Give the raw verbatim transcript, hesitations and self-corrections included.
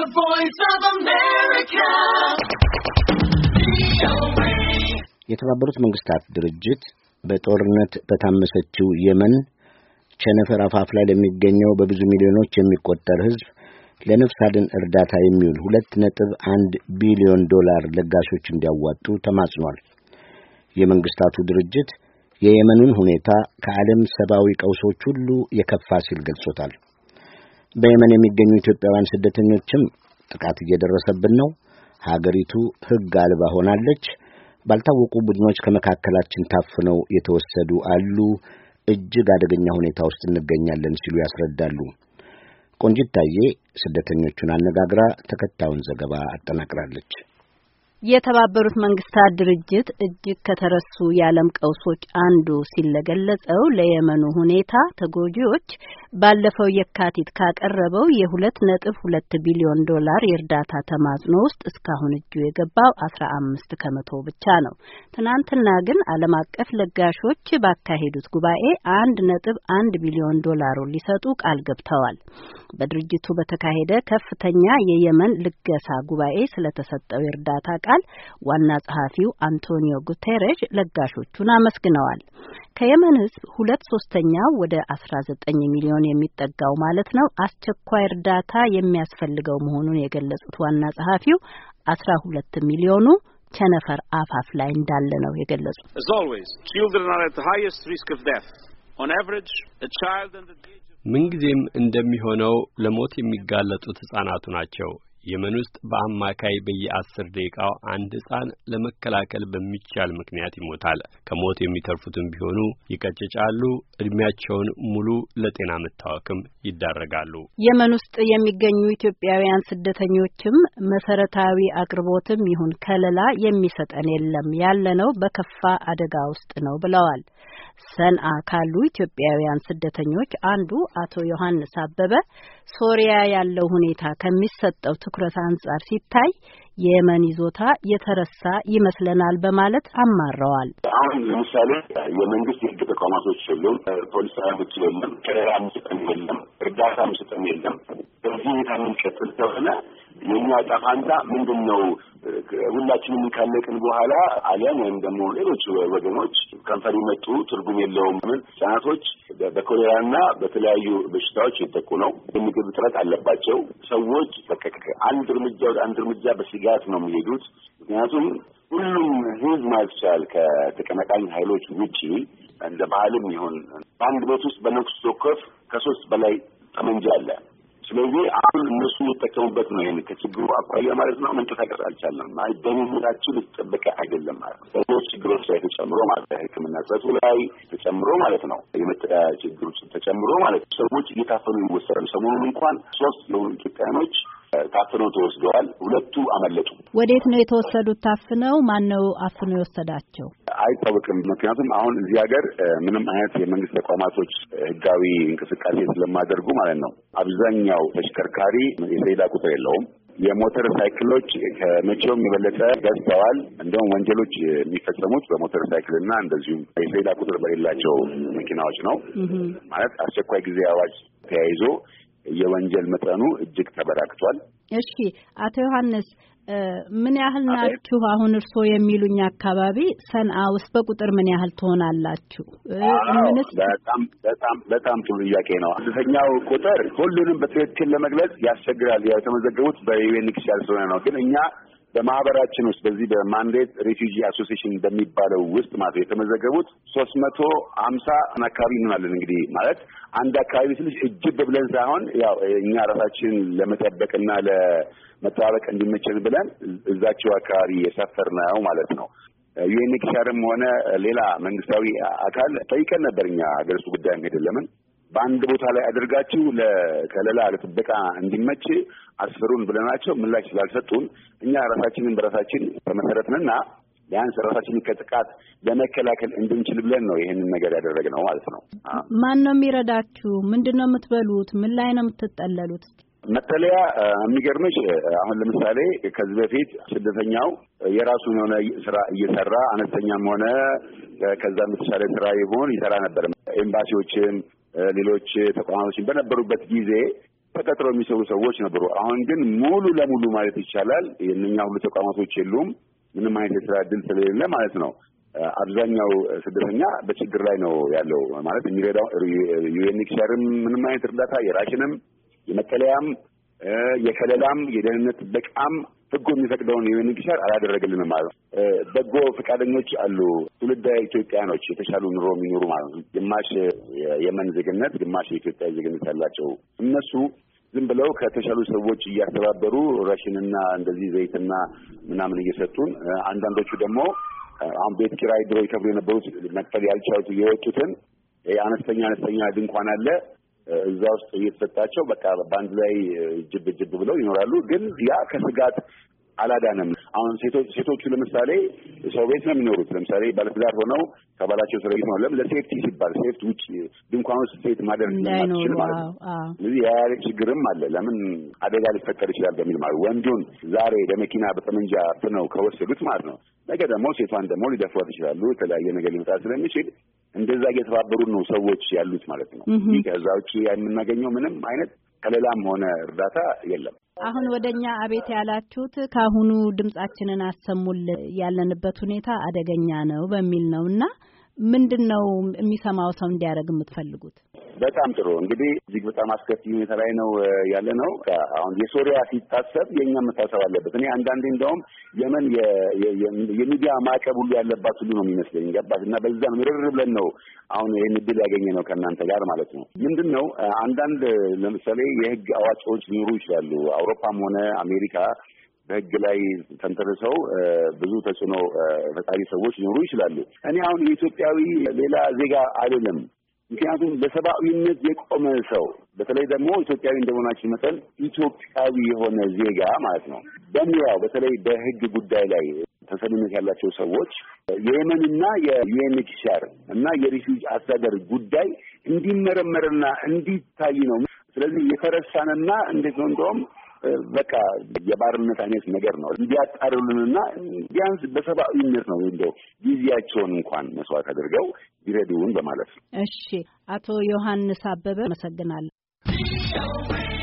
The Voice of America. የተባበሩት መንግስታት ድርጅት በጦርነት በታመሰችው የመን ቸነፈር አፋፍ ላይ ለሚገኘው በብዙ ሚሊዮኖች የሚቆጠር ሕዝብ ለነፍስ አድን እርዳታ የሚውል ሁለት ነጥብ አንድ ቢሊዮን ዶላር ለጋሾች እንዲያዋጡ ተማጽኗል። የመንግስታቱ ድርጅት የየመኑን ሁኔታ ከዓለም ሰብአዊ ቀውሶች ሁሉ የከፋ ሲል ገልጾታል። በየመን የሚገኙ ኢትዮጵያውያን ስደተኞችም ጥቃት እየደረሰብን ነው፣ ሀገሪቱ ሕግ አልባ ሆናለች፣ ባልታወቁ ቡድኖች ከመካከላችን ታፍነው የተወሰዱ አሉ፣ እጅግ አደገኛ ሁኔታ ውስጥ እንገኛለን ሲሉ ያስረዳሉ። ቆንጂት ታዬ ስደተኞቹን አነጋግራ ተከታዩን ዘገባ አጠናቅራለች። የተባበሩት መንግስታት ድርጅት እጅግ ከተረሱ የዓለም ቀውሶች አንዱ ሲለገለጸው ለየመኑ ሁኔታ ተጎጂዎች ባለፈው የካቲት ካቀረበው የሁለት ነጥብ ሁለት ቢሊዮን ዶላር የእርዳታ ተማጽኖ ውስጥ እስካሁን እጁ የገባው አስራ አምስት ከመቶ ብቻ ነው። ትናንትና ግን ዓለም አቀፍ ለጋሾች ባካሄዱት ጉባኤ አንድ ነጥብ አንድ ቢሊዮን ዶላሩን ሊሰጡ ቃል ገብተዋል። በድርጅቱ በተካሄደ ከፍተኛ የየመን ልገሳ ጉባኤ ስለተሰጠው የእርዳታ ቃል ዋና ጸሐፊው አንቶኒዮ ጉቴሬሽ ለጋሾቹን አመስግነዋል። ከየመን ሕዝብ ሁለት ሶስተኛው ወደ አስራ ዘጠኝ ሚሊዮን የሚጠጋው ማለት ነው አስቸኳይ እርዳታ የሚያስፈልገው መሆኑን የገለጹት ዋና ጸሐፊው አስራ ሁለት ሚሊዮኑ ቸነፈር አፋፍ ላይ እንዳለ ነው የገለጹት። As always, children are at the highest risk of death. On average, a child under the age of ምንጊዜም እንደሚሆነው ለሞት የሚጋለጡት ህጻናቱ ናቸው። የመን ውስጥ በአማካይ በየአስር ደቂቃው አንድ ህጻን ለመከላከል በሚቻል ምክንያት ይሞታል። ከሞት የሚተርፉትም ቢሆኑ ይቀጭጫሉ፣ እድሜያቸውን ሙሉ ለጤና መታወክም ይዳረጋሉ። የመን ውስጥ የሚገኙ ኢትዮጵያውያን ስደተኞችም መሰረታዊ አቅርቦትም ይሁን ከለላ የሚሰጠን የለም፣ ያለነው በከፋ አደጋ ውስጥ ነው ብለዋል። ሰንዓ ካሉ ኢትዮጵያውያን ስደተኞች አንዱ አቶ ዮሐንስ አበበ ሶሪያ ያለው ሁኔታ ከሚሰጠው ትኩረት አንጻር ሲታይ የየመን ይዞታ የተረሳ ይመስለናል በማለት አማረዋል። አሁን ለምሳሌ የመንግስት የህግ ተቋማቶች የሉም፣ ፖሊስ ኃይሎች የለም፣ ከለላ መስጠት የለም፣ እርዳታ መስጠት የለም። በዚህ ሁኔታ የምንቀጥል ከሆነ የኛ ዕጣ ፈንታ ምንድን ነው? ሁላችንም ካለቅን በኋላ አሊያም ወይም ደግሞ ሌሎች ወገኖች ከንፈር መጡ ትርጉም የለውም። ምን ህጻናቶች በኮሌራና በተለያዩ በሽታዎች የተጠቁ ነው። የምግብ እጥረት አለባቸው። ሰዎች አንድ እርምጃ ወደ አንድ እርምጃ በስጋት ነው የሚሄዱት። ምክንያቱም ሁሉም ህዝብ ማለት ይቻላል ከተቀናቃኝ ኃይሎች ውጪ እንደ ባህልም ይሁን በአንድ ቤት ውስጥ በነፍስ ወከፍ ከሶስት በላይ ጠመንጃ አለ። ስለዚህ አሁን እነሱ የተጠቀሙበት ነው። ይሄን ከችግሩ አኳያ ማለት ነው መንቀሳቀስ አልቻለም። ማለት ደህንነታችን የተጠበቀ አይደለም ማለት ነው። ሌሎች ችግሮች ላይ ተጨምሮ ማለት ነው። ሕክምና እጥረቱ ላይ ተጨምሮ ማለት ነው። የመጠለያ ችግሮች ተጨምሮ ማለት ነው። ሰዎች እየታፈኑ ይወሰዳሉ። ሰሞኑን እንኳን ሶስት የሆኑ ኢትዮጵያኖች ታፍነው ተወስደዋል። ሁለቱ አመለጡ። ወዴት ነው የተወሰዱት? ታፍነው ማን ነው አፍኖ የወሰዳቸው? አይታወቅም። ምክንያቱም አሁን እዚህ ሀገር ምንም አይነት የመንግስት ተቋማቶች ህጋዊ እንቅስቃሴ ስለማያደርጉ ማለት ነው አብዛኛው ተሽከርካሪ የሰሌዳ ቁጥር የለውም። የሞተር ሳይክሎች ከመቼውም የበለጠ ገዝተዋል። እንደውም ወንጀሎች የሚፈጸሙት በሞተር ሳይክልና እንደዚሁም የሰሌዳ ቁጥር በሌላቸው መኪናዎች ነው። ማለት አስቸኳይ ጊዜ አዋጅ ተያይዞ የወንጀል መጠኑ እጅግ ተበራክቷል። እሺ አቶ ዮሐንስ ምን ያህል ናችሁ? አሁን እርስዎ የሚሉኝ አካባቢ ሰንዓ ውስጥ በቁጥር ምን ያህል ትሆናላችሁ? ምንስ በጣም በጣም በጣም ጥሩ ጥያቄ ነው። አብዛኛው ቁጥር ሁሉንም በትክክል ለመግለጽ ያስቸግራል። ያው የተመዘገቡት በዩኤንኤችሲአር ስለሆነ ነው። ግን እኛ በማህበራችን ውስጥ በዚህ በማንዴት ሪፊጂ አሶሲዬሽን በሚባለው ውስጥ ማለት የተመዘገቡት ሶስት መቶ ሀምሳ አካባቢ እንሆናለን። እንግዲህ ማለት አንድ አካባቢ ስልሽ እጅብ ብለን ሳይሆን ያው እኛ ራሳችን ለመጠበቅና ለመጠባበቅ እንዲመቸን ብለን እዛቸው አካባቢ የሰፈርነው ማለት ነው። ዩኤንኤችሲአርም ሆነ ሌላ መንግስታዊ አካል ጠይቀን ነበር። እኛ ሀገር ውስጥ ጉዳይ አይደለምን በአንድ ቦታ ላይ አድርጋችሁ ለከለላ ለጥበቃ እንዲመች አስፈሩን ብለናቸው ምላሽ ስላልሰጡን እኛ ራሳችንን በራሳችን ተመሰረትንና ቢያንስ ራሳችንን ከጥቃት ለመከላከል እንድንችል ብለን ነው ይሄንን ነገር ያደረግነው ማለት ነው። ማን ነው የሚረዳችሁ? ምንድነው የምትበሉት? ምን ላይ ነው የምትጠለሉት? መጠለያ የሚገርምሽ አሁን ለምሳሌ ከዚህ በፊት ስደተኛው የራሱን የሆነ ስራ እየሰራ አነስተኛም ሆነ ከዛም የተሻለ ስራ ይሆን ይሰራ ነበር። ኤምባሲዎችም ሌሎች ተቋማቶችን በነበሩበት ጊዜ ተቀጥረው የሚሰሩ ሰዎች ነበሩ። አሁን ግን ሙሉ ለሙሉ ማለት ይቻላል የእነኛ ሁሉ ተቋማቶች የሉም። ምንም አይነት የስራ እድል ስለሌለ ማለት ነው አብዛኛው ስደተኛ በችግር ላይ ነው ያለው። ማለት የሚረዳው ዩኤንኤችሲአርም ምንም አይነት እርዳታ የራሽንም የመጠለያም የከለላም የደህንነት ጥበቃም ህጉ የሚፈቅደውን ዩኤንኤችሲአር አላደረገልንም ማለት ነው። በጎ ፈቃደኞች አሉ ትውልደ ኢትዮጵያኖች የተሻሉ ኑሮ የሚኖሩ ማለት ነው። ግማሽ የየመን ዜግነት ግማሽ የኢትዮጵያ ዜግነት ያላቸው እነሱ ዝም ብለው ከተሻሉ ሰዎች እያስተባበሩ ራሽንና እንደዚህ ዘይትና ምናምን እየሰጡን አንዳንዶቹ ደግሞ አሁን ቤት ኪራይ ድሮ ይከፍሉ የነበሩት መክፈል ያልቻሉት የወጡትን አነስተኛ አነስተኛ ድንኳን አለ እዛ ውስጥ እየተሰጣቸው በቃ ባንድ ላይ ጅብ ጅብ ብለው ይኖራሉ። ግን ያ ከስጋት አላዳነም። አሁን ሴቶች ሴቶቹ ለምሳሌ ሰው ቤት ነው የሚኖሩት። ለምሳሌ ባለትዳር ሆነው ከባላቸው ስለ ነው ለም ለሴፍቲ ሲባል ሴፍቲ ውጭ ድንኳን ውስጥ ሴት ማደር ስለማይችል ማለት ነው። ስለዚህ ያ ችግርም አለ። ለምን አደጋ ሊፈጠር ይችላል በሚል ማለት ወንዱን ዛሬ በመኪና በጠመንጃ ፍነው ከወሰዱት ማለት ነው ነገ ደግሞ ሴቷን ደግሞ ሊደፍሯት ይችላሉ። የተለያየ ነገር ሊመጣ ስለሚችል እንደዛ እየተባበሩ ነው ሰዎች ያሉት ማለት ነው። ይህ ከዛ ውጪ የምናገኘው ምንም አይነት ከሌላም ሆነ እርዳታ የለም። አሁን ወደኛ አቤት ያላችሁት ካሁኑ ድምጻችንን አሰሙል ያለንበት ሁኔታ አደገኛ ነው በሚል ነውና ምንድነው የሚሰማው ሰው እንዲያደርግ የምትፈልጉት? በጣም ጥሩ እንግዲህ እዚህ በጣም አስከፊ ሁኔታ ላይ ነው ያለ ነው። አሁን የሶሪያ ሲታሰብ የኛ መታሰብ አለበት። እኔ አንዳንዴ እንደውም የመን የሚዲያ ማዕቀብ ሁሉ ያለባት ሁሉ ነው የሚመስለኝ ገባሽ? እና በዛም ምርር ብለን ነው አሁን ይሄን እድል ያገኘ ነው ከእናንተ ጋር ማለት ነው። ምንድነው አንዳንድ ለምሳሌ የህግ አዋቂዎች ሊኖሩ ይችላሉ አውሮፓም ሆነ አሜሪካ በህግ ላይ ተንተርሰው ብዙ ተጽዕኖ ፈጣሪ ሰዎች ሊኖሩ ይችላሉ። እኔ አሁን የኢትዮጵያዊ ሌላ ዜጋ አይደለም። ምክንያቱም ለሰብአዊነት የቆመ ሰው በተለይ ደግሞ ኢትዮጵያዊ እንደሆናችን መጠን ኢትዮጵያዊ የሆነ ዜጋ ማለት ነው በሙያው በተለይ በህግ ጉዳይ ላይ ተሰሚነት ያላቸው ሰዎች የየመንና የዩኤንኤችሲአር እና የሪፊውጂ አስተዳደር ጉዳይ እንዲመረመርና እንዲታይ ነው። ስለዚህ የተረሳንና እንዴት ነው እንደውም በቃ የባርነት አይነት ነገር ነው እንዲያጣሩልንና ቢያንስ በሰብአዊነት ነው እንደው ጊዜያቸውን እንኳን መስዋዕት አድርገው ቢረዱን በማለት ነው። እሺ አቶ ዮሐንስ አበበ አመሰግናለሁ።